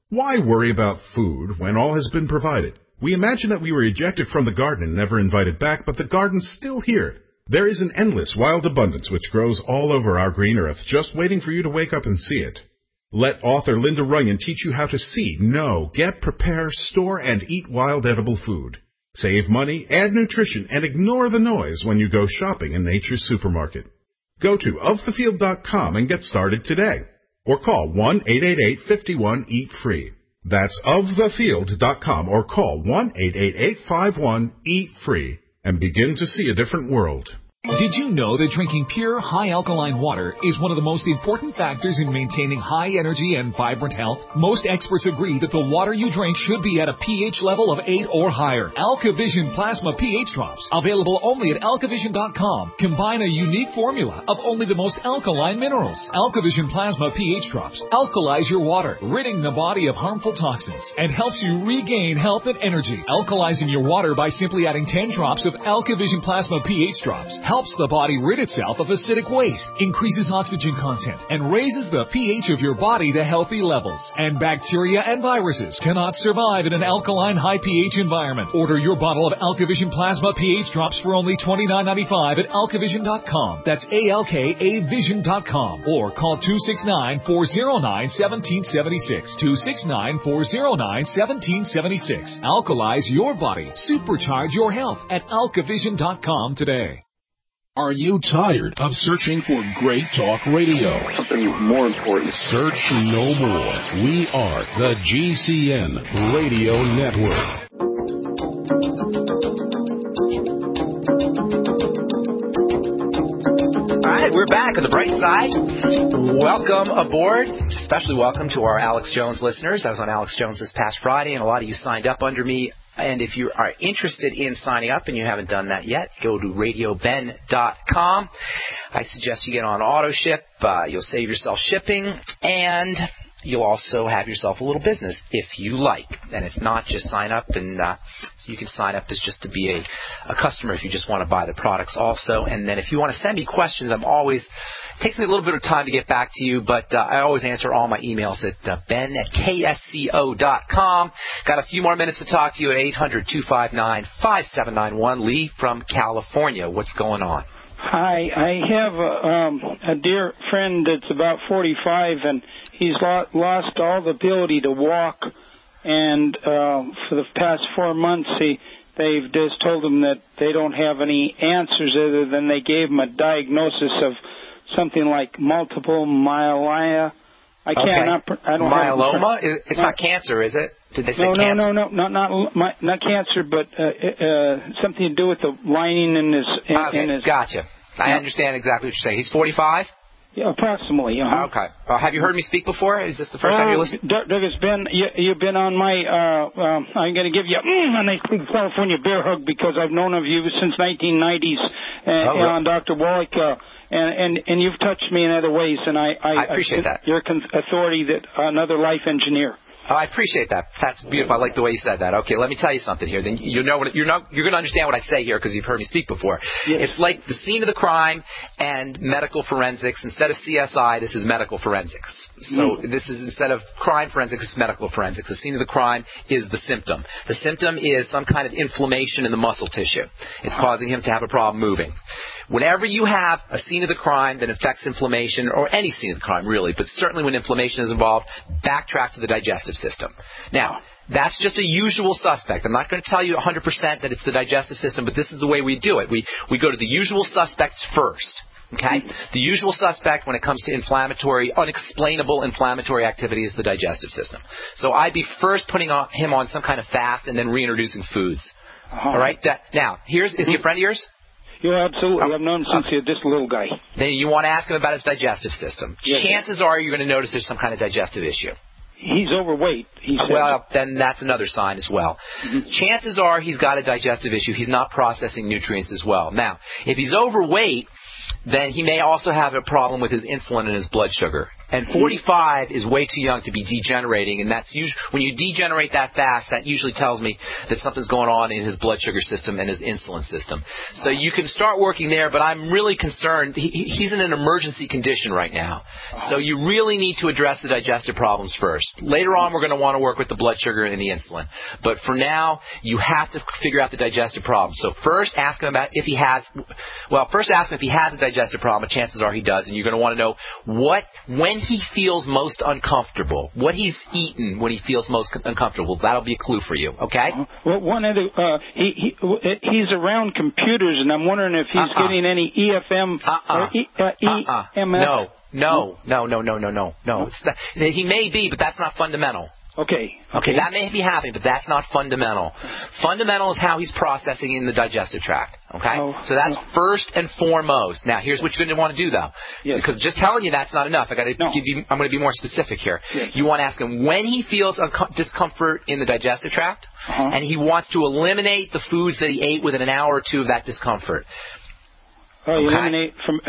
Why worry about food when all has been provided? We imagine that we were ejected from the garden and never invited back, but the garden's still here. There is an endless wild abundance which grows all over our green earth, just waiting for you to wake up and see it. Let author Linda Runyon teach you how to see, know, get, prepare, store, and eat wild edible food. Save money, add nutrition, and ignore the noise when you go shopping in Nature's Supermarket. Go to ofthefield.com and get started today. Or call 1-888-51-EAT-FREE. That's ofthefield.com or call 1-888-51-EAT-FREE and begin to see a different world. Did you know that drinking pure, high alkaline water is one of the most important factors in maintaining high energy and vibrant health? Most experts agree that the water you drink should be at a pH level of 8 or higher. AlkaVision Plasma pH Drops, available only at alkavision.com, combine a unique formula of only the most alkaline minerals. AlkaVision Plasma pH Drops alkalize your water, ridding the body of harmful toxins, and helps you regain health and energy. Alkalizing your water by simply adding 10 drops of AlkaVision Plasma pH Drops helps the body rid itself of acidic waste, increases oxygen content, and raises the pH of your body to healthy levels. And bacteria and viruses cannot survive in an alkaline high pH environment. Order your bottle of AlkaVision Plasma pH Drops for only $29.95 at alkavision.com. That's ALKAvision.com. Or call 269-409-1776. 269-409-1776. Alkalize your body. Supercharge your health at alkavision.com today. Are you tired of searching for great talk radio? Something more important. Search no more. We are the GCN Radio Network. All right, we're back on the bright side. Welcome aboard. Especially welcome to our Alex Jones listeners. I was on Alex Jones this past Friday, and a lot of you signed up under me. And if you are interested in signing up and you haven't done that yet, go to radioben.com. I suggest you get on auto ship. You'll save yourself shipping, and you'll also have yourself a little business if you like. And if not, just sign up, and so you can sign up as just to be a customer if you just want to buy the products also. And then if you want to send me questions, it takes me a little bit of time to get back to you, but I always answer all my emails at ben@ksco.com. Got a few more minutes to talk to you at 800-259-5791. Lee from California, what's going on? Hi, I have a dear friend that's about 45, and he's lost all the ability to walk, and for the past 4 months they've just told him that they don't have any answers other than they gave him a diagnosis of something like multiple myeloma. I don't myeloma? It's not cancer, is it? Did they say cancer? No, not cancer, but something to do with the lining in his. Gotcha. I understand exactly what you're saying. He's 45. Yeah, approximately. Okay. Have you heard me speak before? Is this the first time you're listening? Doug, you've been on my. I'm going to give you a nice big California bear hug because I've known of you since 1990s on Dr. Wallach. And you've touched me in other ways, and I appreciate that. You're authority that another life engineer. Oh, I appreciate that. That's beautiful. I like the way you said that. Okay, let me tell you something here. Then you're going to understand what I say here because you've heard me speak before. Yes. It's like the scene of the crime and medical forensics. Instead of CSI, this is medical forensics. So this is instead of crime forensics, it's medical forensics. The scene of the crime is the symptom. The symptom is some kind of inflammation in the muscle tissue. It's causing him to have a problem moving. Whenever you have a scene of the crime that affects inflammation, or any scene of the crime really, but certainly when inflammation is involved, backtrack to the digestive system. Now, that's just a usual suspect. I'm not going to tell you 100% that it's the digestive system, but this is the way we do it. We go to the usual suspects first. Okay? The usual suspect when it comes to unexplainable inflammatory activity is the digestive system. So I'd be first putting him on some kind of fast and then reintroducing foods. All right? Now, is he a friend of yours? Yeah, absolutely. I've known him since he was just a little guy. Then you want to ask him about his digestive system. Yes. Chances are you're going to notice there's some kind of digestive issue. He's overweight. Well, then that's another sign as well. Mm-hmm. Chances are he's got a digestive issue. He's not processing nutrients as well. Now, if he's overweight, then he may also have a problem with his insulin and his blood sugar. And 45 is way too young to be degenerating, and that's usually, when you degenerate that fast, that usually tells me that something's going on in his blood sugar system and his insulin system. So you can start working there, but I'm really concerned. He's in an emergency condition right now. So you really need to address the digestive problems first. Later on, we're going to want to work with the blood sugar and the insulin. But for now, you have to figure out the digestive problem. So first ask him about if he has, first ask him if he has a digestive problem. Chances are he does, and you're going to want to know when he feels most uncomfortable, what he's eaten when he feels most uncomfortable. That'll be a clue for you, okay? Well, one other, he's around computers, and I'm wondering if he's getting any EFM or EMF. No. It's not, he may be, but that's not fundamental. Okay, that may be happening, but that's not fundamental. Fundamental is how he's processing in the digestive tract, okay? So that's first and foremost. Now, here's what you're going to want to do, though. Yes. Because just telling you that's not enough. I'm going to be more specific here. Yes. You want to ask him when he feels discomfort in the digestive tract, and he wants to eliminate the foods that he ate within an hour or two of that discomfort. Eliminate from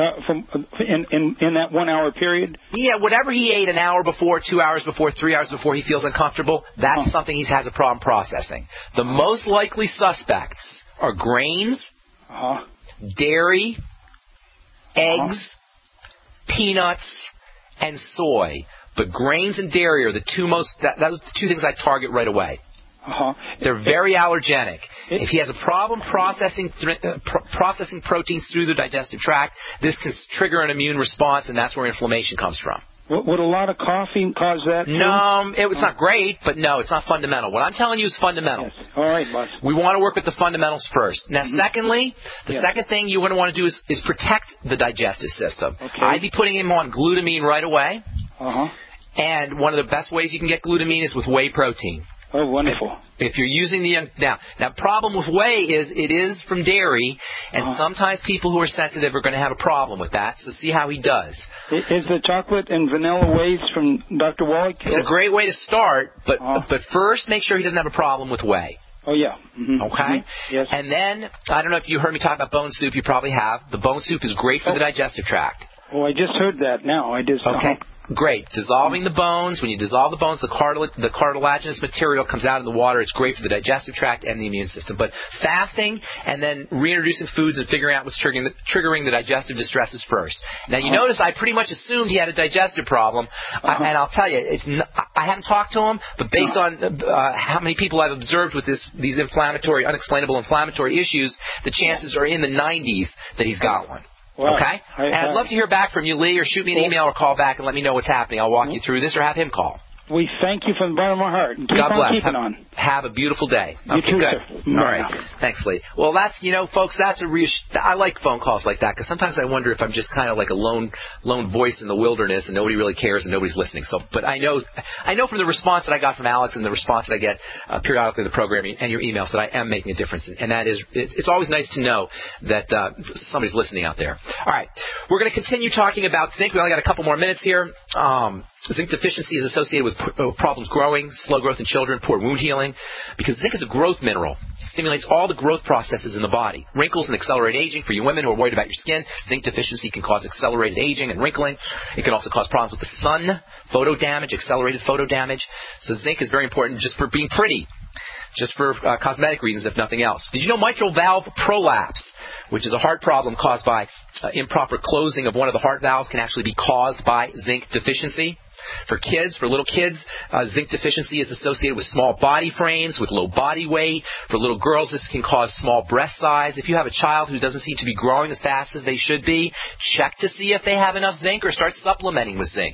in that 1 hour period? Yeah, whatever he ate an hour before, 2 hours before, 3 hours before he feels uncomfortable, that's something he has a problem processing. The most likely suspects are grains, dairy, eggs, peanuts, and soy. But grains and dairy are the two most, those are the two things I target right away. They're very allergenic. If he has a problem processing proteins through the digestive tract, this can trigger an immune response, and that's where inflammation comes from. Would a lot of coffee cause that too? No, it's not great, but no, it's not fundamental. What I'm telling you is fundamental. Yes. All right, boss. We want to work with the fundamentals first. Now, secondly, the second thing you want to do is protect the digestive system. Okay. I'd be putting him on glutamine right away. And one of the best ways you can get glutamine is with whey protein. Oh, wonderful. If you're using now problem with whey is it is from dairy, and sometimes people who are sensitive are going to have a problem with that, so see how he does. Is the chocolate and vanilla whey from Dr. Wallach? It's a great way to start, but first make sure he doesn't have a problem with whey. Oh, yeah. Okay? Yes. And then, I don't know if you heard me talk about bone soup, you probably have. The bone soup is great for the digestive tract. Oh, I just heard that now. Okay. Great. Dissolving the bones. When you dissolve the bones, the cartilaginous material comes out in the water. It's great for the digestive tract and the immune system. But fasting and then reintroducing foods and figuring out what's triggering the digestive distresses first. Now, you notice I pretty much assumed he had a digestive problem. And I'll tell you, I haven't talked to him, but based on how many people I've observed with these unexplainable inflammatory issues, the chances are in the 90s that he's got one. Wow. Okay? And I'd love to hear back from you, Lee, or shoot me an email or call back and let me know what's happening. I'll walk you through this or have him call. We thank you from the bottom of our heart. Keep God bless. Keeping on. Have a beautiful day. You too, good. sir. All right. Thanks, Lee. Well, that's, folks, that's I like phone calls like that because sometimes I wonder if I'm just kind of like a lone voice in the wilderness and nobody really cares and nobody's listening. So, but I know from the response that I got from Alex and the response that I get periodically in the program and your emails that I am making a difference. And that is, it's always nice to know that somebody's listening out there. All right. We're going to continue talking about zinc. We only got a couple more minutes here. Zinc deficiency is associated with problems growing, slow growth in children, poor wound healing, because zinc is a growth mineral. It stimulates all the growth processes in the body. Wrinkles and accelerated aging. For you women who are worried about your skin, zinc deficiency can cause accelerated aging and wrinkling. It can also cause problems with the sun, photo damage, accelerated photo damage. So zinc is very important just for being pretty, just for cosmetic reasons, if nothing else. Did you know mitral valve prolapse, which is a heart problem caused by improper closing of one of the heart valves, can actually be caused by zinc deficiency? For little kids, zinc deficiency is associated with small body frames, with low body weight. For little girls, this can cause small breast size. If you have a child who doesn't seem to be growing as fast as they should be, check to see if they have enough zinc or start supplementing with zinc.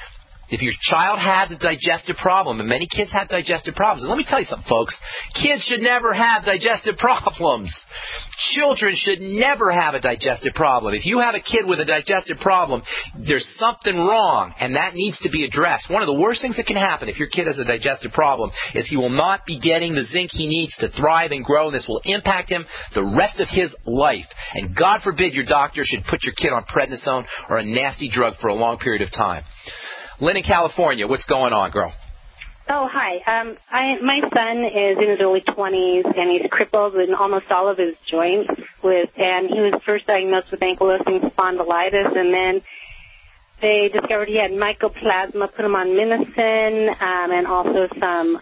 If your child has a digestive problem, and many kids have digestive problems, and let me tell you something, folks, kids should never have digestive problems. Children should never have a digestive problem. If you have a kid with a digestive problem, there's something wrong, and that needs to be addressed. One of the worst things that can happen if your kid has a digestive problem is he will not be getting the zinc he needs to thrive and grow, and this will impact him the rest of his life. And God forbid your doctor should put your kid on prednisone or a nasty drug for a long period of time. Lynn in California, what's going on, girl? Oh, hi. My son is in his early 20s, and he's crippled in almost all of his joints. And he was first diagnosed with ankylosing spondylitis, and then they discovered he had mycoplasma, put him on Minocin, and also some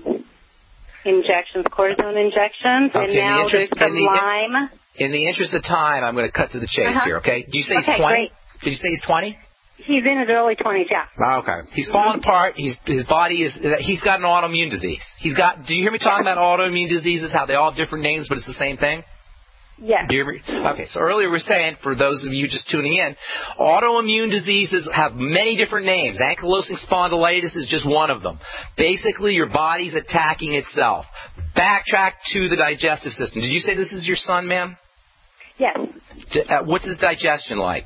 injections, cortisone injections, Okay, and now there's some Lyme. In the interest of time, I'm going to cut to the chase here, okay? Do you say he's 20? Great. Did you say he's 20? He's in his early 20s, yeah. Okay. He's falling apart. His body is, he's got an autoimmune disease. Do you hear me talking about autoimmune diseases, how they all have different names, but it's the same thing? Yes. Okay, so earlier we were saying, for those of you just tuning in, autoimmune diseases have many different names. Ankylosing spondylitis is just one of them. Basically, your body's attacking itself. Backtrack to the digestive system. Did you say this is your son, ma'am? Yes. What's his digestion like?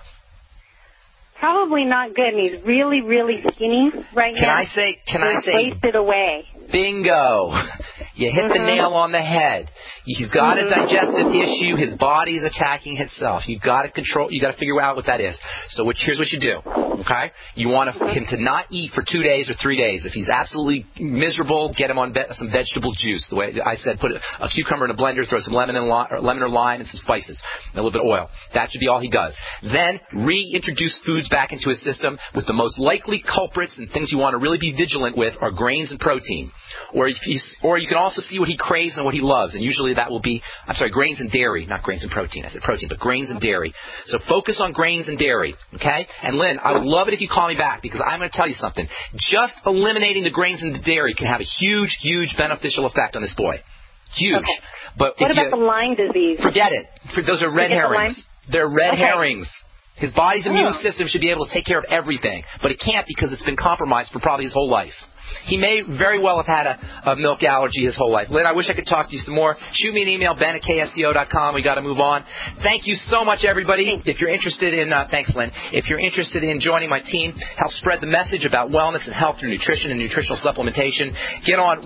Probably not good, and he's really, really skinny right now. Can I say? Wasted away. Bingo. You hit the nail on the head. He's got a digestive issue. His body is attacking itself. You've got to figure out what that is. So here's what you do, okay? You want him to not eat for 2 days or 3 days. If he's absolutely miserable, get him on some vegetable juice. The way I said, put a cucumber in a blender, throw some lemon or lime and some spices, and a little bit of oil. That should be all he does. Then reintroduce foods back into his system with the most likely culprits and things you want to really be vigilant with are grains and protein. Or you can also see what he craves and what he loves, and usually that will be, grains and dairy, not grains and protein. I said protein, but grains and dairy. So focus on grains and dairy, okay? And Lynn, I would love it if you call me back because I'm going to tell you something. Just eliminating the grains and the dairy can have a huge, huge beneficial effect on this boy. Huge. Okay. But what about the Lyme disease? Forget it. Those are red herrings. They're red herrings. His body's immune system should be able to take care of everything, but it can't because it's been compromised for probably his whole life. He may very well have had a milk allergy his whole life. Lynn, I wish I could talk to you some more. Shoot me an email, ben@ksco.com. We got to move on. Thank you so much, everybody. If you're interested in, thanks, Lynn. If you're interested in joining my team, help spread the message about wellness and health through nutrition and nutritional supplementation. Get on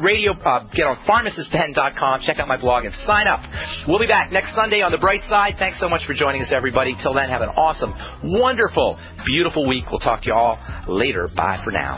pharmacistben.com. Check out my blog and sign up. We'll be back next Sunday on The Bright Side. Thanks so much for joining us, everybody. Till then, have an awesome, wonderful, beautiful week. We'll talk to you all later. Bye for now.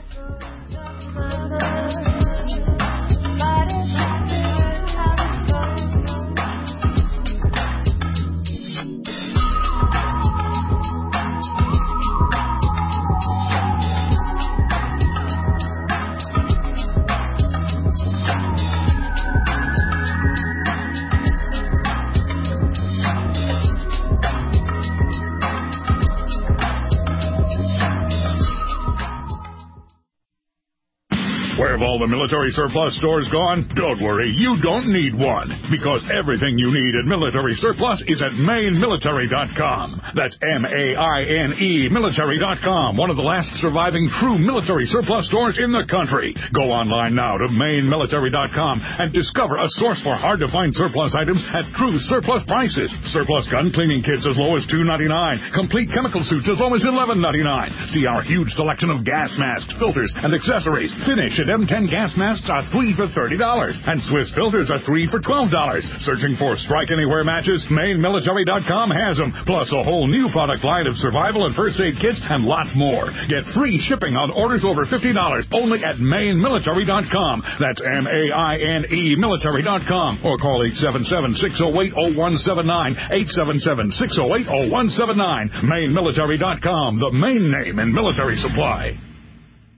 Where have all the military surplus stores gone? Don't worry, you don't need one, because everything you need at Military Surplus is at MaineMilitary.com. That's M-A-I-N-E Military.com, one of the last surviving true military surplus stores in the country. Go online now to MaineMilitary.com and discover a source for hard-to-find surplus items at true surplus prices. Surplus gun cleaning kits as low as $2.99. Complete chemical suits as low as $11.99. See our huge selection of gas masks, filters, and accessories. Finish at M10 gas masks are 3 for $30, and Swiss filters are 3 for $12. Searching for Strike Anywhere matches? MaineMilitary.com has them, plus a whole new product line of survival and first aid kits and lots more. Get free shipping on orders over $50 only at MaineMilitary.com. That's M-A-I-N-E Military.com, or call 877-608-0179, 877-608-0179. MaineMilitary.com, the main name in military supply.